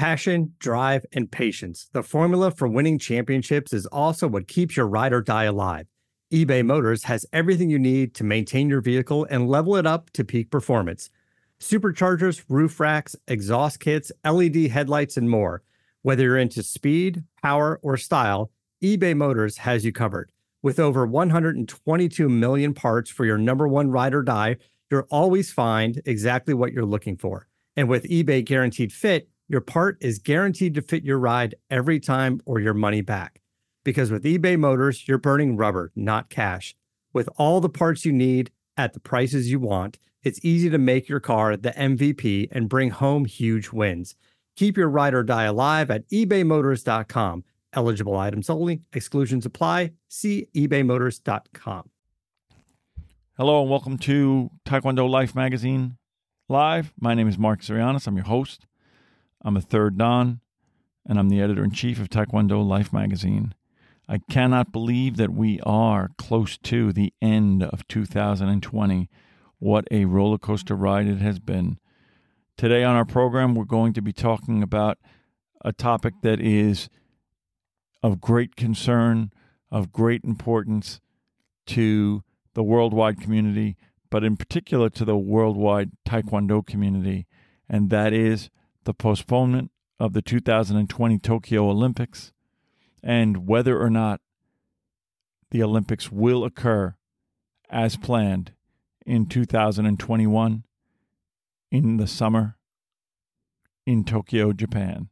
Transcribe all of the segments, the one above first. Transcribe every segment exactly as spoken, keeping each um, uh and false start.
Passion, drive, and patience. The formula for winning championships is also what keeps your ride or die alive. eBay Motors has everything you need to maintain your vehicle and level it up to peak performance. Superchargers, roof racks, exhaust kits, L E D headlights, and more. Whether you're into speed, power, or style, eBay Motors has you covered. With over one hundred twenty-two million parts for your number one ride or die, you'll always find exactly what you're looking for. And with eBay Guaranteed Fit, your part is guaranteed to fit your ride every time or your money back. Because with eBay Motors, you're burning rubber, not cash. With all the parts you need at the prices you want, it's easy to make your car the M V P and bring home huge wins. Keep your ride or die alive at ebay motors dot com. Eligible items only. Exclusions apply. See ebay motors dot com. Hello and welcome to Taekwondo Life Magazine Live. My name is Mark Zarianis. I'm your host. I'm a third Dan, and I'm the editor-in-chief of Taekwondo Life Magazine. I cannot believe that we are close to the end of two thousand twenty. What a roller coaster ride it has been. Today on our program, we're going to be talking about a topic that is of great concern, of great importance to the worldwide community, but in particular to the worldwide Taekwondo community, and that is the postponement of the two thousand twenty Tokyo Olympics and whether or not the Olympics will occur as planned in two thousand twenty-one in the summer in Tokyo, Japan.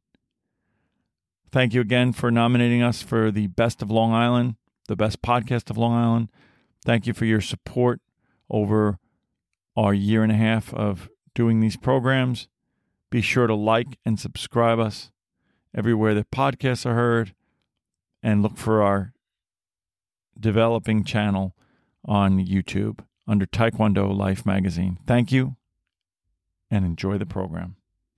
Thank you again for nominating us for the Best of Long Island, the best podcast of Long Island. Thank you for your support over our year and a half of doing these programs. Be sure to like and subscribe us everywhere that podcasts are heard, and look for our developing channel on YouTube under Taekwondo Life Magazine. Thank you, and enjoy the program.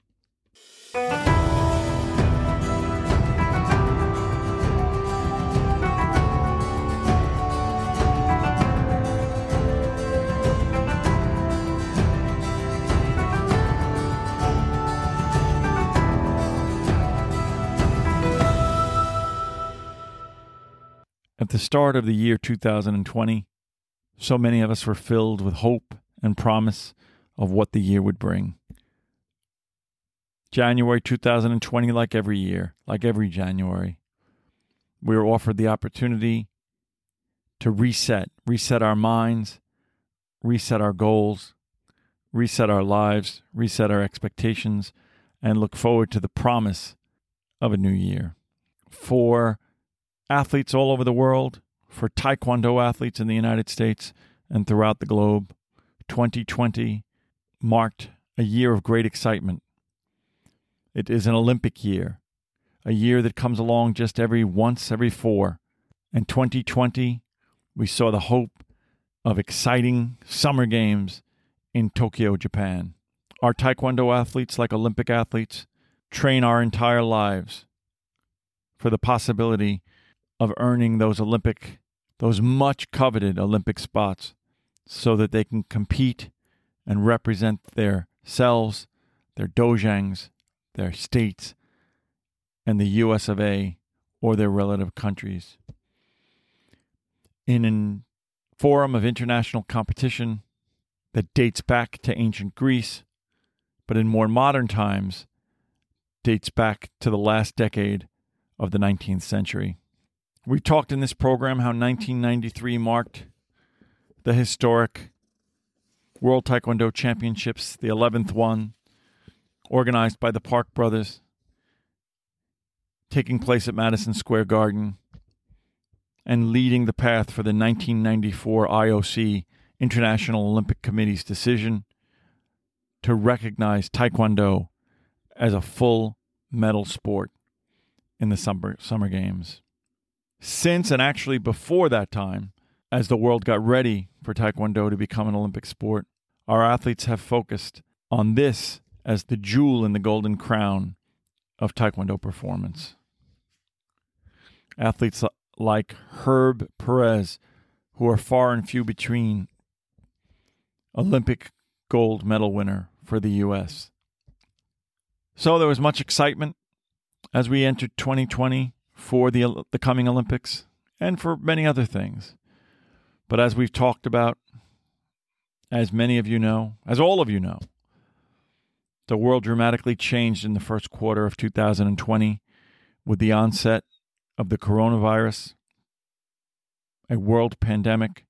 At the start of the year two thousand twenty, so many of us were filled with hope and promise of what the year would bring. January two thousand twenty, like every year, like every January, we were offered the opportunity to reset, reset our minds, reset our goals, reset our lives, reset our expectations, and look forward to the promise of a new year. For athletes all over the world, for Taekwondo athletes in the United States and throughout the globe, twenty twenty marked a year of great excitement. It is an Olympic year, a year that comes along just every once every four. And twenty twenty, we saw the hope of exciting summer games in Tokyo, Japan. Our Taekwondo athletes, like Olympic athletes, train our entire lives for the possibility of earning those Olympic, those much coveted Olympic spots so that they can compete and represent their selves, their dojangs, their states, and the U S of A or their relative countries. In a forum of international competition that dates back to ancient Greece, but in more modern times dates back to the last decade of the nineteenth century. We talked in this program how nineteen ninety-three marked the historic World Taekwondo Championships, the eleventh one, organized by the Park brothers, taking place at Madison Square Garden, and leading the path for the nineteen ninety-four I O C International Olympic Committee's decision to recognize Taekwondo as a full medal sport in the summer, summer games. Since, and actually before that time, as the world got ready for Taekwondo to become an Olympic sport, our athletes have focused on this as the jewel in the golden crown of Taekwondo performance. Athletes like Herb Perez, who are far and few between, Olympic gold medal winner for the U S. So there was much excitement as we enter twenty twenty for the, the coming Olympics and for many other things. But as we've talked about, as many of you know, as all of you know, the world dramatically changed in the first quarter of two thousand twenty with the onset of the coronavirus, a world pandemic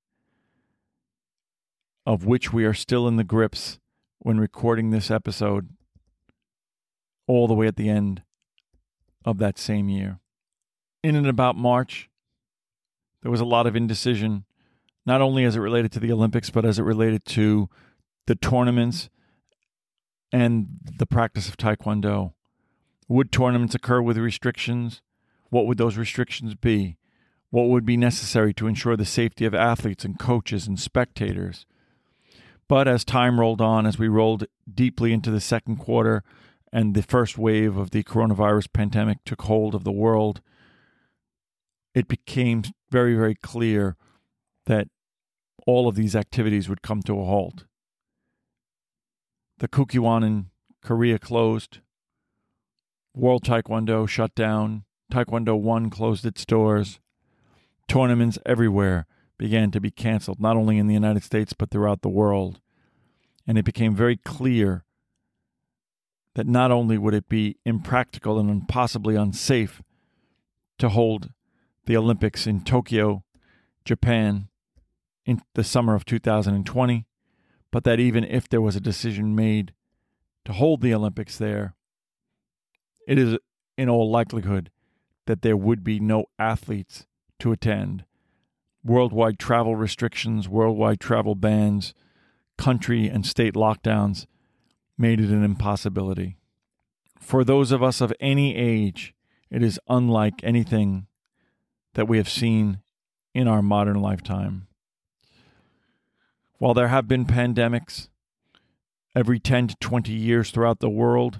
of which we are still in the grips when recording this episode, all the way at the end of that same year. In and about March, there was a lot of indecision, not only as it related to the Olympics, but as it related to the tournaments and the practice of Taekwondo. Would tournaments occur with restrictions? What would those restrictions be? What would be necessary to ensure the safety of athletes and coaches and spectators? But as time rolled on, as we rolled deeply into the second quarter and the first wave of the coronavirus pandemic took hold of the world, it became very, very clear that all of these activities would come to a halt. The Kukkiwon in Korea closed. World Taekwondo shut down. Taekwondo One closed its doors. Tournaments everywhere began to be canceled, not only in the United States, but throughout the world. And it became very clear that not only would it be impractical and possibly unsafe to hold the Olympics in Tokyo, Japan, in the summer of two thousand twenty, but that even if there was a decision made to hold the Olympics there, it is in all likelihood that there would be no athletes to attend. Worldwide travel restrictions, worldwide travel bans, country and state lockdowns made it an impossibility. For those of us of any age, it is unlike anything that we have seen in our modern lifetime. While there have been pandemics every ten to twenty years throughout the world,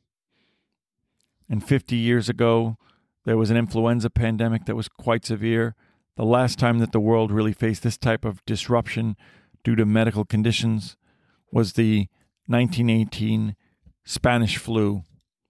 and fifty years ago, there was an influenza pandemic that was quite severe. The last time that the world really faced this type of disruption due to medical conditions was the nineteen eighteen Spanish flu,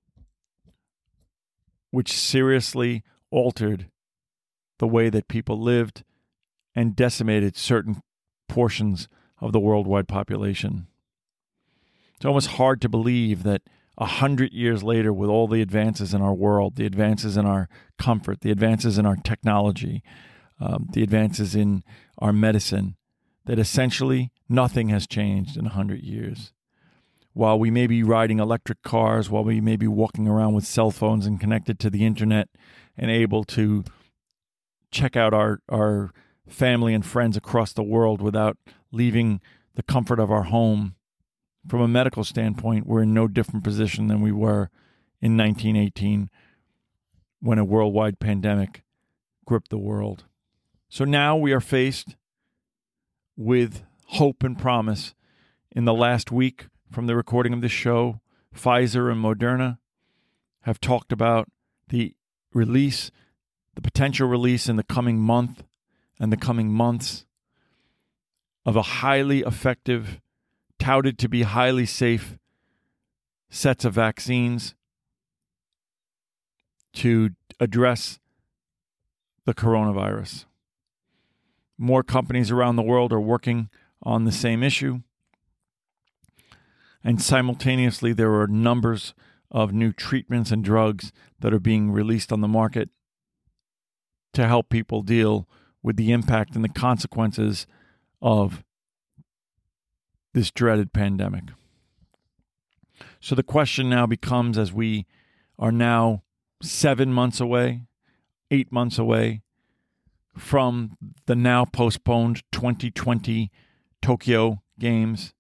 which seriously altered the way that people lived and decimated certain portions of the worldwide population. It's almost hard to believe that a hundred years later, with all the advances in our world, the advances in our comfort, the advances in our technology, um, the advances in our medicine, that essentially nothing has changed in a hundred years. While we may be riding electric cars, while we may be walking around with cell phones and connected to the internet and able to check out our, our family and friends across the world without leaving the comfort of our home, from a medical standpoint, we're in no different position than we were in nineteen eighteen when a worldwide pandemic gripped the world. So now we are faced with hope and promise. In the last week from the recording of this show, Pfizer and Moderna have talked about the release, the potential release in the coming month and the coming months of a highly effective, touted to be highly safe sets of vaccines to address the coronavirus. More companies around the world are working on the same issue. And simultaneously, there are numbers of new treatments and drugs that are being released on the market to help people deal with the impact and the consequences of this dreaded pandemic. So the question now becomes, as we are now seven months away, eight months away from the now postponed twenty twenty Tokyo Games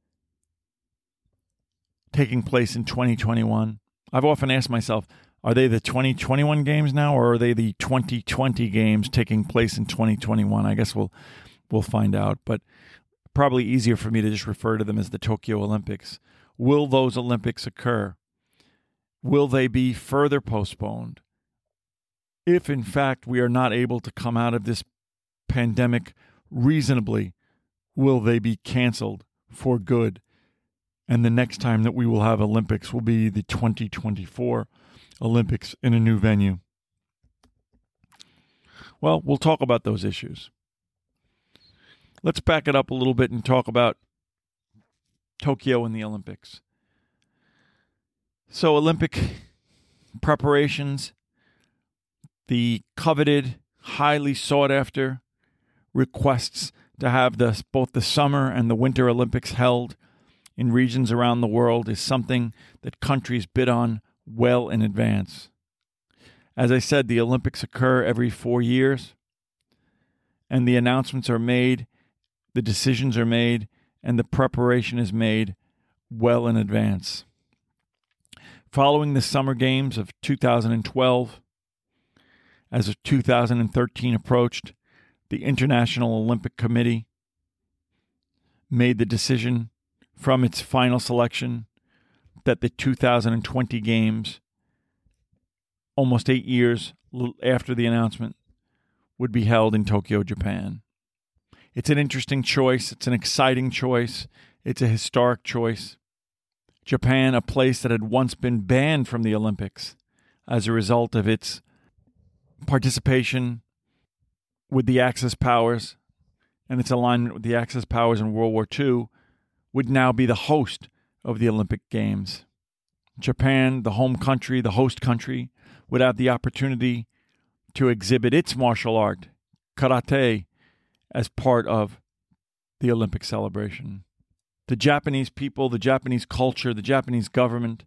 taking place in twenty twenty-one. I've often asked myself, are they the twenty twenty-one games now, or are they the twenty twenty games taking place in twenty twenty-one? I guess we'll we'll find out, but probably easier for me to just refer to them as the Tokyo Olympics. Will those Olympics occur? Will they be further postponed? If, in fact, we are not able to come out of this pandemic reasonably, will they be canceled for good? And the next time that we will have Olympics will be the twenty twenty-four Olympics in a new venue. Well, we'll talk about those issues. Let's back it up a little bit and talk about Tokyo and the Olympics. So, Olympic preparations, the coveted, highly sought after requests to have the, both the summer and the winter Olympics held in regions around the world is something that countries bid on well in advance. As I said, the Olympics occur every four years, and the announcements are made, the decisions are made, and the preparation is made well in advance. Following the Summer Games of two thousand twelve, as two thousand thirteen approached, the International Olympic Committee made the decision from its final selection that the two thousand twenty Games, almost eight years after the announcement, would be held in Tokyo, Japan. It's an interesting choice. It's an exciting choice. It's a historic choice. Japan, a place that had once been banned from the Olympics as a result of its participation with the Axis powers and its alignment with the Axis powers in World War Two, would now be the host of the Olympic Games. Japan, the home country, the host country, would have the opportunity to exhibit its martial art, karate, as part of the Olympic celebration. The Japanese people, the Japanese culture, the Japanese government,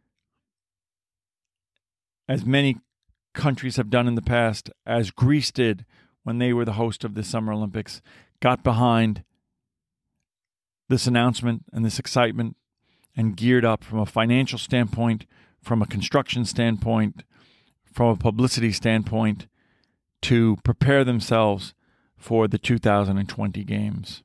as many countries have done in the past, as Greece did when they were the host of the Summer Olympics, got behind this announcement and this excitement and geared up from a financial standpoint, from a construction standpoint, from a publicity standpoint, to prepare themselves for the two thousand twenty Games.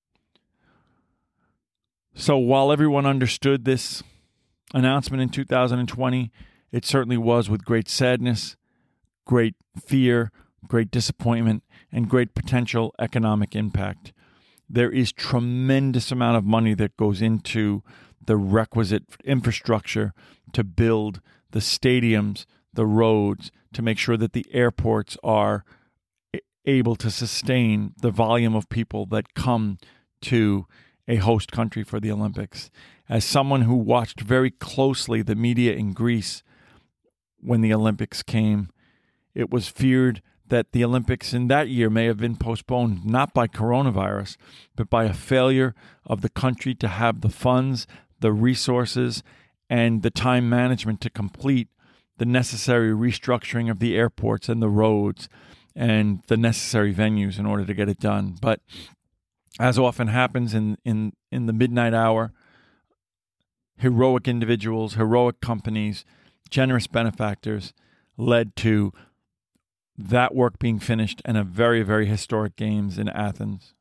So while everyone understood this announcement in two thousand twenty, it certainly was with great sadness, great fear, great disappointment, and great potential economic impact. There is tremendous amount of money that goes into the requisite infrastructure to build the stadiums, the roads, to make sure that the airports are able to sustain the volume of people that come to a host country for the Olympics. As someone who watched very closely the media in Greece when the Olympics came, it was feared that the Olympics in that year may have been postponed, not by coronavirus, but by a failure of the country to have the funds, the resources, and the time management to complete the necessary restructuring of the airports and the roads and the necessary venues in order to get it done. But as often happens in, in, in the midnight hour, heroic individuals, heroic companies, generous benefactors led to that work being finished and a very, very historic Games in Athens.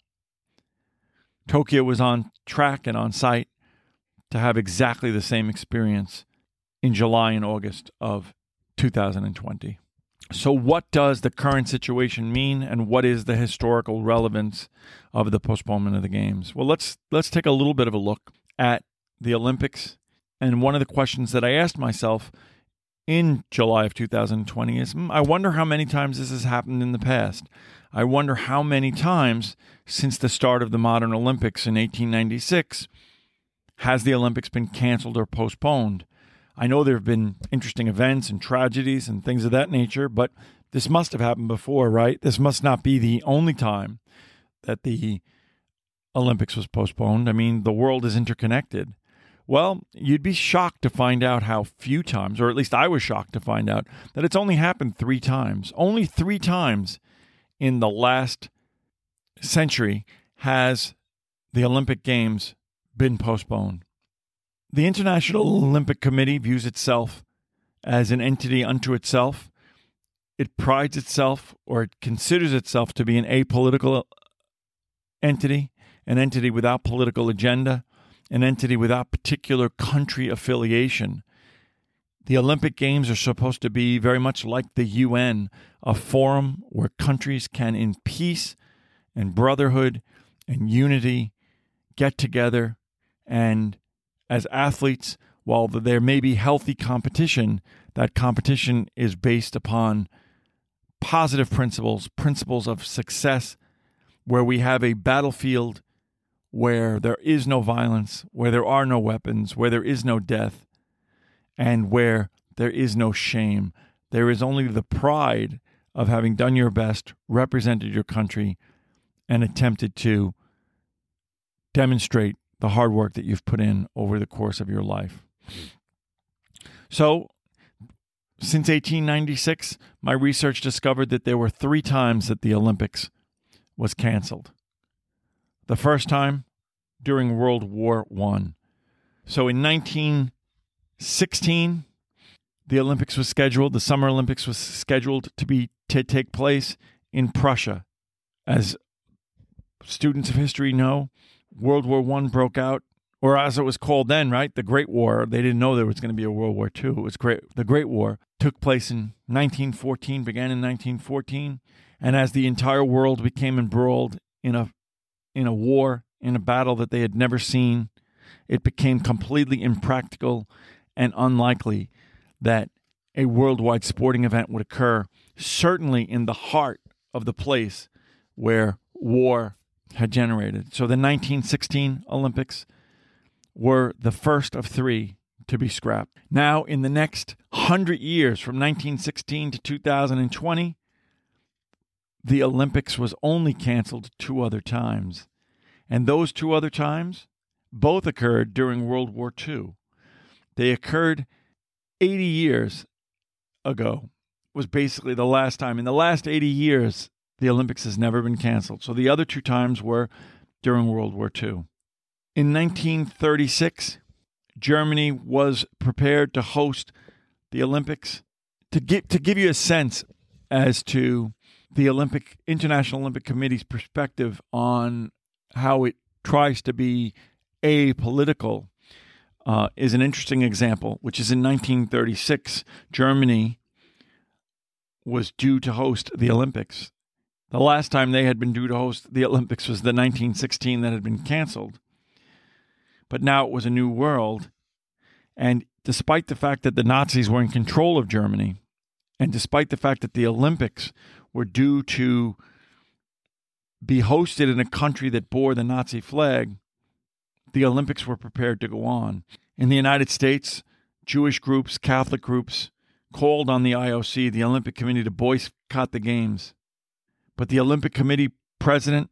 Tokyo was on track and on site to have exactly the same experience in July and August of two thousand twenty. So what does the current situation mean, and what is the historical relevance of the postponement of the Games? Well, let's let's take a little bit of a look at the Olympics. And one of the questions that I asked myself in July of two thousand twenty is, I wonder how many times this has happened in the past. I wonder how many times since the start of the modern Olympics in eighteen ninety-six has the Olympics been canceled or postponed. I know there have been interesting events and tragedies and things of that nature, but this must have happened before, right? This must not be the only time that the Olympics was postponed. I mean, the world is interconnected. Well, you'd be shocked to find out how few times, or at least I was shocked to find out, that it's only happened three times. Only three times in the last century has the Olympic Games been postponed. The International Olympic Committee views itself as an entity unto itself. It prides itself, or it considers itself to be an apolitical entity, an entity without political agenda, an entity without particular country affiliation. The Olympic Games are supposed to be very much like the U N, a forum where countries can, in peace and brotherhood and unity, get together and as athletes, while there may be healthy competition, that competition is based upon positive principles, principles of success, where we have a battlefield where there is no violence, where there are no weapons, where there is no death, and where there is no shame. There is only the pride of having done your best, represented your country, and attempted to demonstrate the hard work that you've put in over the course of your life. So, since eighteen ninety-six, my research discovered that there were three times that the Olympics was canceled. The first time, during World War One. So in nineteen sixteen, the Olympics was scheduled, the Summer Olympics was scheduled to be to take place in Prussia. As students of history know, World War One broke out, or as it was called then, right? The Great War. They didn't know there was going to be a World War Two. It was great. The Great War took place in nineteen fourteen, began in nineteen fourteen, and as the entire world became embroiled in a in a war, in a battle that they had never seen, it became completely impractical and unlikely that a worldwide sporting event would occur, certainly in the heart of the place where war had generated. So the nineteen sixteen Olympics were the first of three to be scrapped. Now, in the next hundred years, from nineteen sixteen to two thousand twenty, the Olympics was only canceled two other times. And those two other times both occurred during World War Two. They occurred eighty years ago, was basically the last time. In the last eighty years, the Olympics has never been canceled. So the other two times were during World War Two. In nineteen thirty-six, Germany was prepared to host the Olympics. To give, to give you a sense as to the Olympic International Olympic Committee's perspective on how it tries to be apolitical, uh, is an interesting example, which is in nineteen thirty-six, Germany was due to host the Olympics. The last time they had been due to host the Olympics was the nineteen sixteen that had been canceled. But now it was a new world. And despite the fact that the Nazis were in control of Germany, and despite the fact that the Olympics were due to be hosted in a country that bore the Nazi flag, the Olympics were prepared to go on. In the United States, Jewish groups, Catholic groups called on the I O C, the Olympic Committee, to boycott the Games. But the Olympic Committee president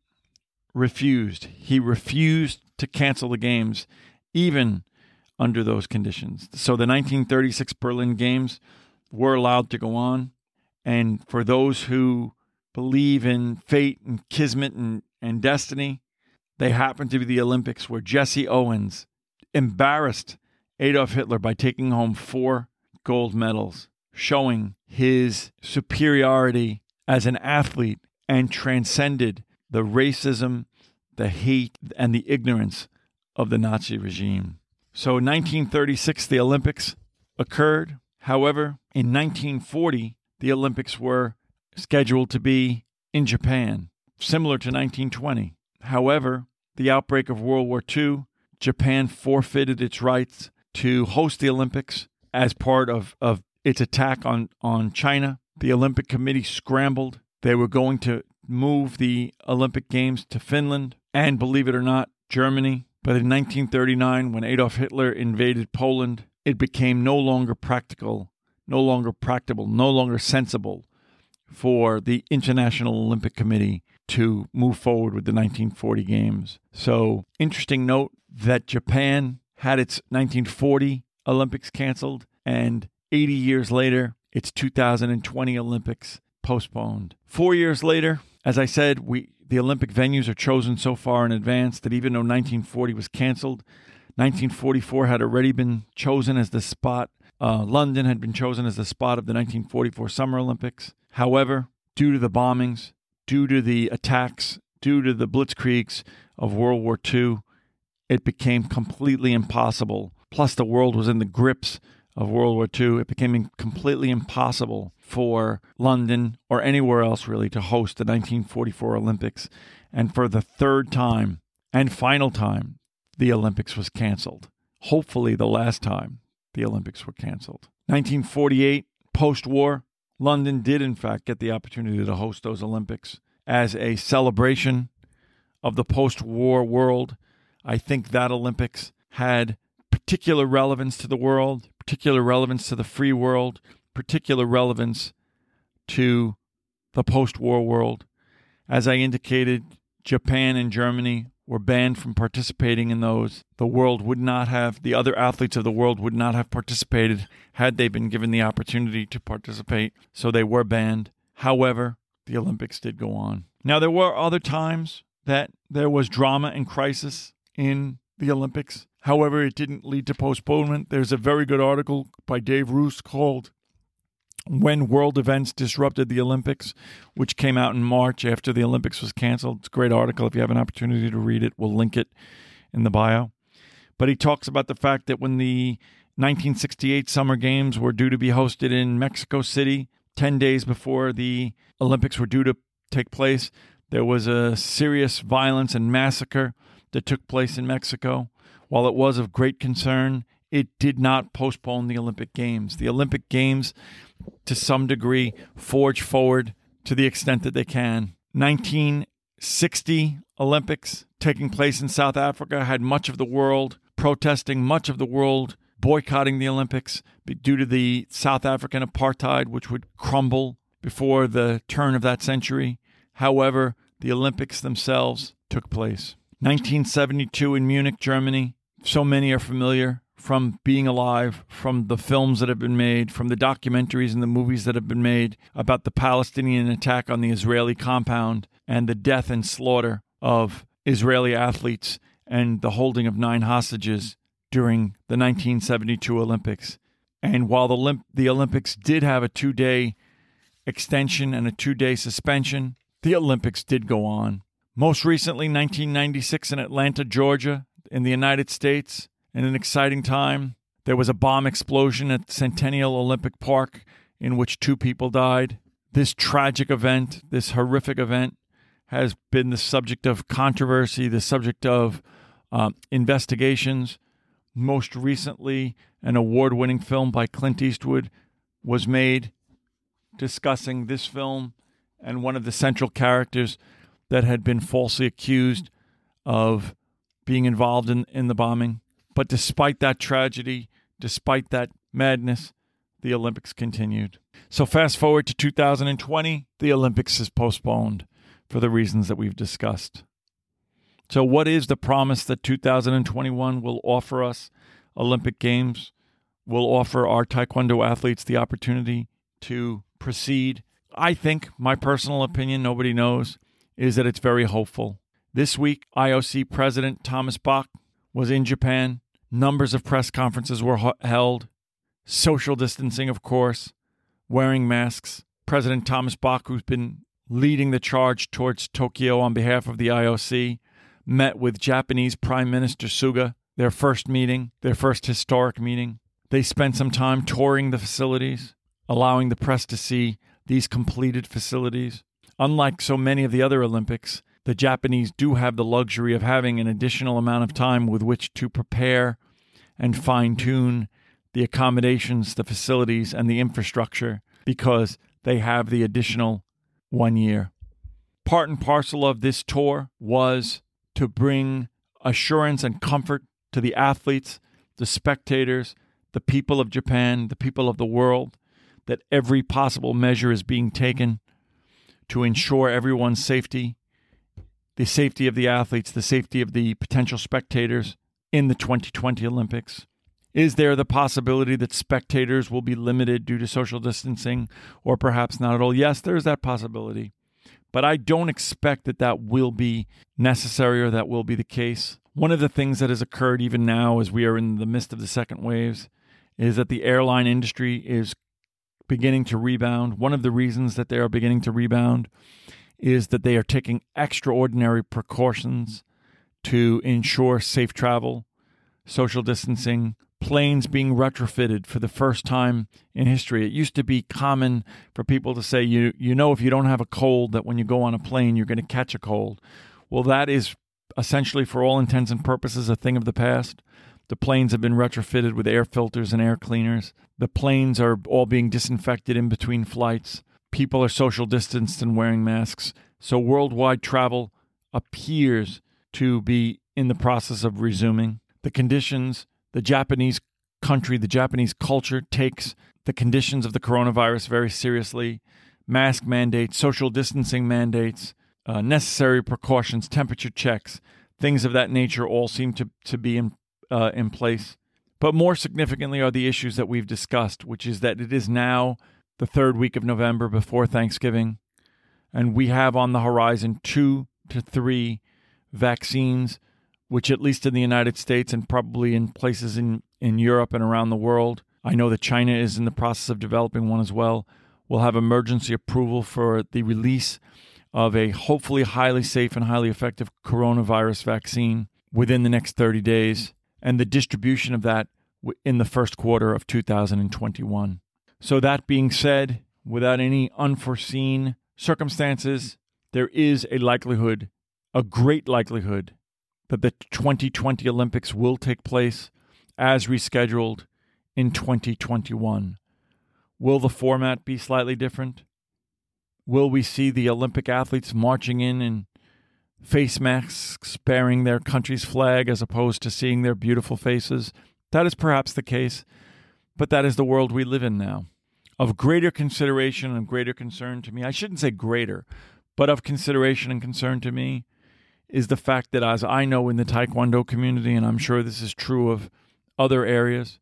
refused. He refused to cancel the Games, even under those conditions. So the nineteen thirty-six Berlin Games were allowed to go on. And for those who believe in fate and kismet and, and destiny, they happened to be the Olympics where Jesse Owens embarrassed Adolf Hitler by taking home four gold medals, showing his superiority as an athlete and transcended the racism, the hate, and the ignorance of the Nazi regime. So in nineteen thirty-six, the Olympics occurred. However, in nineteen forty, the Olympics were scheduled to be in Japan, similar to nineteen twenty. However, the outbreak of World War Two, Japan forfeited its rights to host the Olympics as part of, of its attack on, on China. The Olympic Committee scrambled. They were going to move the Olympic Games to Finland and, believe it or not, Germany. But in nineteen thirty-nine, when Adolf Hitler invaded Poland, it became no longer practical, no longer practicable, no longer sensible for the International Olympic Committee to move forward with the nineteen forty Games. So, interesting note that Japan had its nineteen forty Olympics canceled, and eighty years later, its two thousand twenty Olympics postponed. Four years later, as I said, we the Olympic venues are chosen so far in advance that even though nineteen forty was canceled, nineteen forty-four had already been chosen as the spot. Uh, London had been chosen as the spot of the nineteen forty-four Summer Olympics. However, due to the bombings, due to the attacks, due to the blitzkriegs of World War Two, it became completely impossible. Plus, the world was in the grips of World War Two. It became completely impossible for London or anywhere else really to host the nineteen forty-four Olympics. And for the third time and final time, the Olympics was canceled hopefully the last time the Olympics were canceled. nineteen forty-eight, post-war, London did in fact get the opportunity to host those Olympics as a celebration of the post-war world. I think that Olympics had particular relevance to the world, particular relevance to the free world, particular relevance to the post-war world. As I indicated, Japan and Germany were banned from participating in those. The world would not have, the other athletes of the world would not have participated had they been given the opportunity to participate, so they were banned. However, the Olympics did go on. Now, there were other times that there was drama and crisis in the Olympics. However, it didn't lead to postponement. There's a very good article by Dave Roos called When World Events Disrupted the Olympics, which came out in March after the Olympics was canceled. It's a great article. If you have an opportunity to read it, we'll link it in the bio. But he talks about the fact that when the nineteen sixty-eight Summer Games were due to be hosted in Mexico City, ten days before the Olympics were due to take place, there was a serious violence and massacre that took place in Mexico. While it was of great concern, it did not postpone the Olympic Games. The Olympic Games, to some degree, forge forward to the extent that they can. nineteen sixty Olympics taking place in South Africa had much of the world protesting, much of the world boycotting the Olympics due to the South African apartheid, which would crumble before the turn of that century. However, the Olympics themselves took place. nineteen seventy-two in Munich, Germany. So many are familiar from being alive, from the films that have been made, from the documentaries and the movies that have been made about the Palestinian attack on the Israeli compound and the death and slaughter of Israeli athletes and the holding of nine hostages during the nineteen seventy-two Olympics. And while the, Olymp- the Olympics did have a two-day extension and a two-day suspension, the Olympics did go on. Most recently, nineteen ninety-six in Atlanta, Georgia, in the United States, in an exciting time. There was a bomb explosion at Centennial Olympic Park in which two people died. This tragic event, this horrific event, has been the subject of controversy, the subject of um, investigations. Most recently, an award-winning film by Clint Eastwood was made discussing this film and one of the central characters that had been falsely accused of being involved in, in the bombing. But despite that tragedy, despite that madness, the Olympics continued. So fast forward to two thousand twenty, the Olympics is postponed for the reasons that we've discussed. So what is the promise that two thousand twenty-one will offer us? Olympic Games will offer our Taekwondo athletes the opportunity to proceed. I think, my personal opinion, nobody knows, is that it's very hopeful. This week, I O C President Thomas Bach was in Japan. Numbers of press conferences were ho- held. Social distancing, of course. Wearing masks. President Thomas Bach, who's been leading the charge towards Tokyo on behalf of the I O C, met with Japanese Prime Minister Suga, their first meeting, their first historic meeting. They spent some time touring the facilities, allowing the press to see these completed facilities. Unlike so many of the other Olympics, the Japanese do have the luxury of having an additional amount of time with which to prepare and fine-tune the accommodations, the facilities, and the infrastructure because they have the additional one year. Part and parcel of this tour was to bring assurance and comfort to the athletes, the spectators, the people of Japan, the people of the world, that every possible measure is being taken to ensure everyone's safety, the safety of the athletes, the safety of the potential spectators in the twenty twenty Olympics. Is there the possibility that spectators will be limited due to social distancing or perhaps not at all? Yes, there is that possibility. But I don't expect that that will be necessary or that will be the case. One of the things that has occurred even now as we are in the midst of the second waves is that the airline industry is beginning to rebound. One of the reasons that they are beginning to rebound is that they are taking extraordinary precautions to ensure safe travel, social distancing, planes being retrofitted for the first time in history. It used to be common for people to say, you you know, if you don't have a cold, that when you go on a plane, you're going to catch a cold. Well, that is essentially, for all intents and purposes, a thing of the past. The planes have been retrofitted with air filters and air cleaners. The planes are all being disinfected in between flights. People are social distanced and wearing masks. So worldwide travel appears to be in the process of resuming. The conditions, the Japanese country, the Japanese culture takes the conditions of the coronavirus very seriously. Mask mandates, social distancing mandates, uh, necessary precautions, temperature checks, things of that nature all seem to, to be in, uh, in place. But more significantly are the issues that we've discussed, which is that it is now the third week of November before Thanksgiving, and we have on the horizon two to three vaccines, which at least in the United States and probably in places in, in Europe and around the world, I know that China is in the process of developing one as well, will have emergency approval for the release of a hopefully highly safe and highly effective coronavirus vaccine within the next thirty days, and the distribution of that in the first quarter of two thousand twenty-one. So that being said, without any unforeseen circumstances, there is a likelihood, a great likelihood, that the twenty twenty Olympics will take place as rescheduled in twenty twenty-one. Will the format be slightly different? Will we see the Olympic athletes marching in in face masks bearing their country's flag as opposed to seeing their beautiful faces? That is perhaps the case, but that is the world we live in now. Of greater consideration and greater concern to me, I shouldn't say greater, but of consideration and concern to me, is the fact that, as I know in the Taekwondo community, and I'm sure this is true of other areas,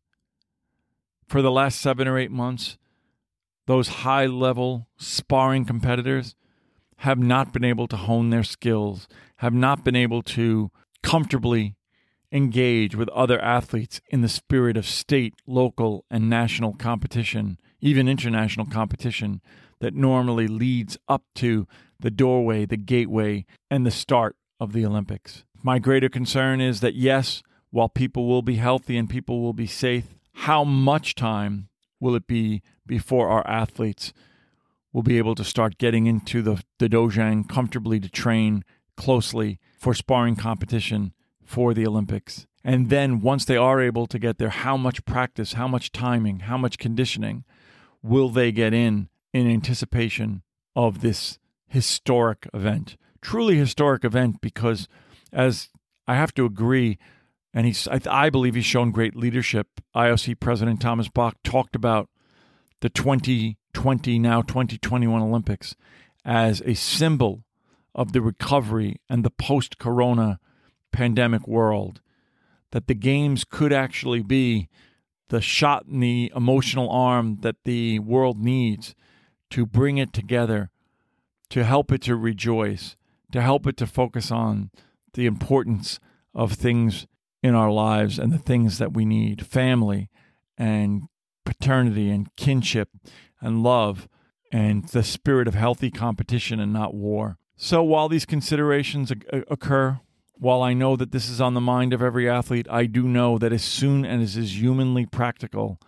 for the last seven or eight months, those high-level sparring competitors have not been able to hone their skills, have not been able to comfortably engage with other athletes in the spirit of state, local, and national competition, even international competition, that normally leads up to the doorway, the gateway, and the start of the Olympics. My greater concern is that, yes, while people will be healthy and people will be safe, how much time will it be before our athletes will be able to start getting into the, the dojang comfortably to train closely for sparring competition for the Olympics? And then once they are able to get there, how much practice, how much timing, how much conditioning will they get in in anticipation of this historic event? Truly historic event, because, as I have to agree, and he's, I, I believe he's shown great leadership. I O C President Thomas Bach talked about the twenty twenty, now twenty twenty-one Olympics as a symbol of the recovery and the post-corona pandemic world, that the games could actually be the shot in the emotional arm that the world needs to bring it together, to help it to rejoice, to help it to focus on the importance of things in our lives and the things that we need, family and paternity and kinship and love and the spirit of healthy competition and not war. So while these considerations occur, while I know that this is on the mind of every athlete, I do know that as soon as it is humanly practical,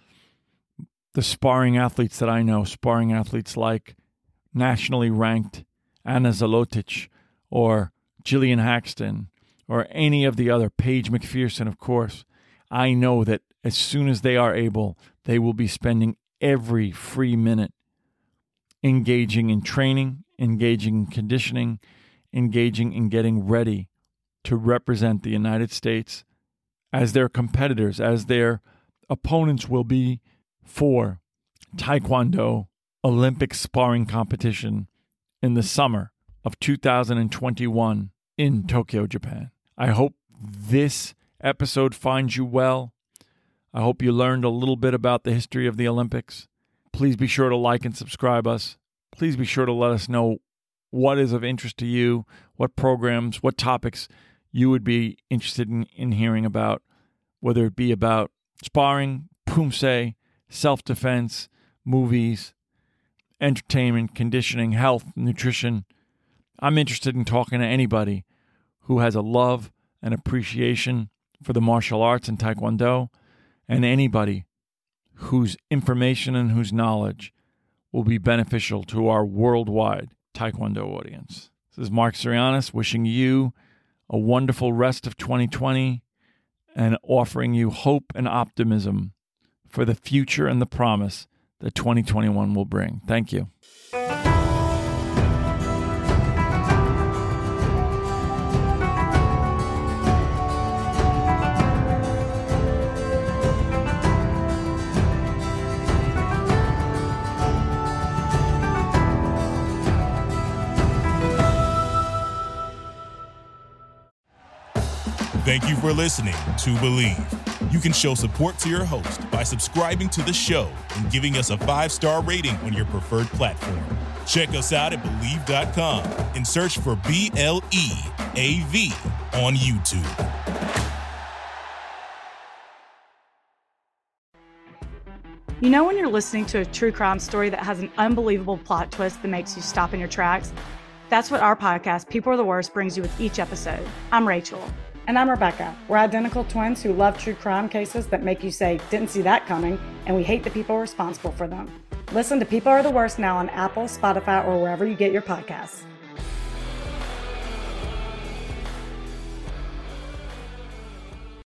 the sparring athletes that I know, sparring athletes like nationally ranked Anna Zalotic or Gillian Haxton or any of the other, Paige McPherson, of course, I know that as soon as they are able, they will be spending every free minute engaging in training, engaging in conditioning, engaging in getting ready to represent the United States as their competitors, as their opponents will be for Taekwondo Olympic sparring competition in the summer of two thousand twenty-one in Tokyo, Japan. I hope this episode finds you well. I hope you learned a little bit about the history of the Olympics. Please be sure to like and subscribe us. Please be sure to let us know what is of interest to you, what programs, what topics you would be interested in, in hearing about, whether it be about sparring, poomsae, self-defense, movies, entertainment, conditioning, health, nutrition. I'm interested in talking to anybody who has a love and appreciation for the martial arts and Taekwondo, and anybody whose information and whose knowledge will be beneficial to our worldwide Taekwondo audience. This is Mark Sirianis wishing you a wonderful rest of twenty twenty and offering you hope and optimism for the future and the promise that twenty twenty-one will bring. Thank you. Thank you for listening to Believe. You can show support to your host by subscribing to the show and giving us a five-star rating on your preferred platform. Check us out at Believe dot com and search for B L E A V on YouTube. You know when you're listening to a true crime story that has an unbelievable plot twist that makes you stop in your tracks? That's what our podcast, People Are the Worst, brings you with each episode. I'm Rachel. And I'm Rebecca. We're identical twins who love true crime cases that make you say, didn't see that coming, and we hate the people responsible for them. Listen to People Are the Worst now on Apple, Spotify, or wherever you get your podcasts.